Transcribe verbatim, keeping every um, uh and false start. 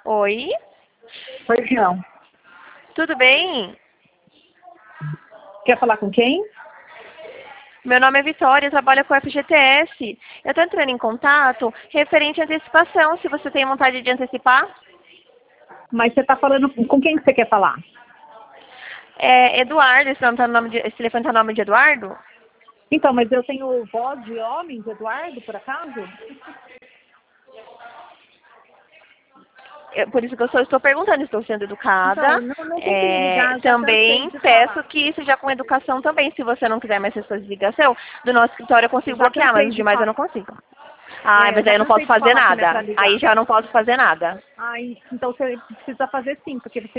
Oi, Pois não. tudo bem? Quer falar com quem? Meu nome é Vitória, eu trabalho com o F G T S. Eu estou entrando em contato referente à antecipação, se você tem vontade de antecipar. Mas você está falando com quem que você quer falar? É Eduardo, esse, nome tá no nome de, esse telefone está no nome de Eduardo? Então, mas eu tenho voz de homem, de Eduardo, por acaso? Eu- por isso que eu só estou perguntando, estou sendo educada. Então, não, não tem que me É, ligar, já cansei também de peço falar. que seja com educação também. Se você não quiser mais receber ligação, do nosso escritório eu consigo Já bloquear, mas cansei os de demais eu falar. não consigo. Ah, É, mas já aí eu não posso cansei de fazer falar que não é nada. para Aí ligar. já não posso fazer nada. Ai, então você precisa fazer sim, porque você